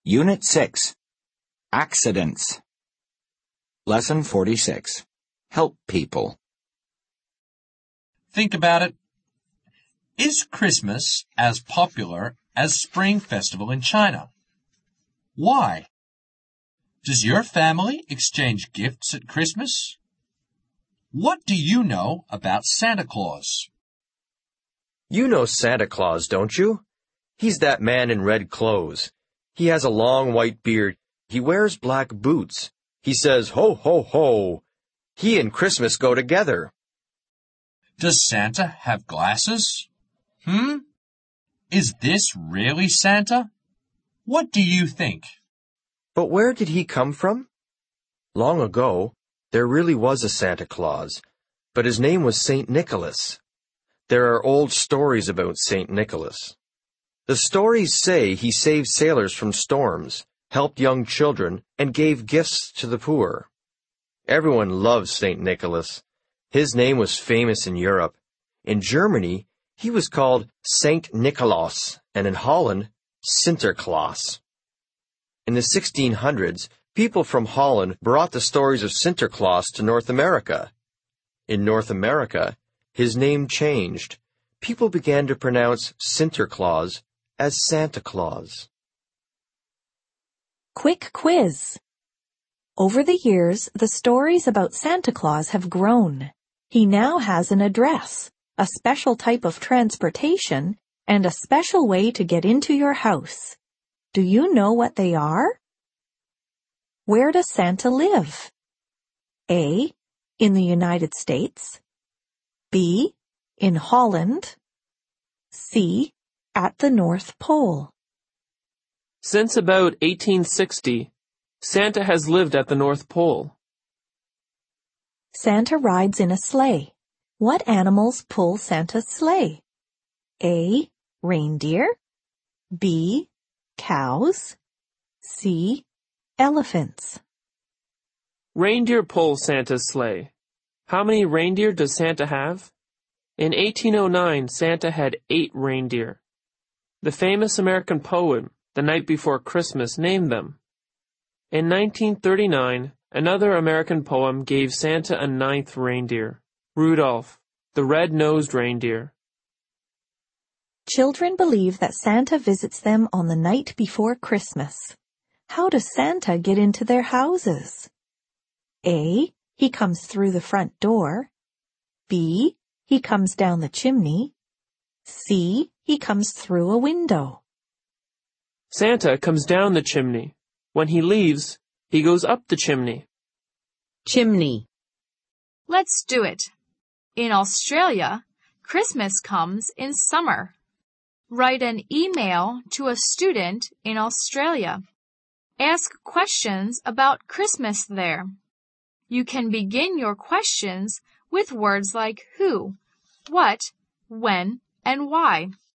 Unit 6. Accidents. Lesson 46. Help people. Think about it. Is Christmas as popular as Spring Festival in China? Why? Does your family exchange gifts at Christmas? What do you know about Santa Claus? You know Santa Claus, don't you? He's that man in red clothes. He has a long white beard. He wears black boots. He says, "Ho, ho, ho." He and Christmas go together. Does Santa have glasses? Is this really Santa? What do you think? But where did he come from? Long ago, there really was a Santa Claus, but his name was Saint Nicholas. There are old stories about Saint Nicholas. The stories say he saved sailors from storms, helped young children, and gave gifts to the poor. Everyone loves Saint Nicholas. His name was famous in Europe. In Germany, he was called Saint Nikolaus, and in Holland, Sinterklaas. In the 1600s, people from Holland brought the stories of Sinterklaas to North America. In North America, his name changed. People began to pronounce Sinterklaas as Santa Claus. Quick quiz. Over the years, the stories about Santa Claus have grown. He now has an address, a special type of transportation, and a special way to get into your house. Do you know what they are? Where does Santa live? A. In the United States. B. In Holland. C. At the North Pole. Since about 1860, Santa has lived at the North Pole. Santa rides in a sleigh. What animals pull Santa's sleigh? A. Reindeer. B. Cows. C. Elephants. Reindeer pull Santa's sleigh. How many reindeer does Santa have? In 1809, Santa had 8 reindeer. The famous American poem, The Night Before Christmas, named them. In 1939, another American poem gave Santa a 9th reindeer, Rudolph, the red-nosed reindeer. Children believe that Santa visits them on the night before Christmas. How does Santa get into their houses? A. He comes through the front door. B. He comes down the chimney. C. He comes through a window. Santa comes down the chimney. When he leaves, he goes up the chimney. Chimney. Let's do it. In Australia, Christmas comes in summer. Write an email to a student in Australia. Ask questions about Christmas there. You can begin your questions with words like who, what, when, and why.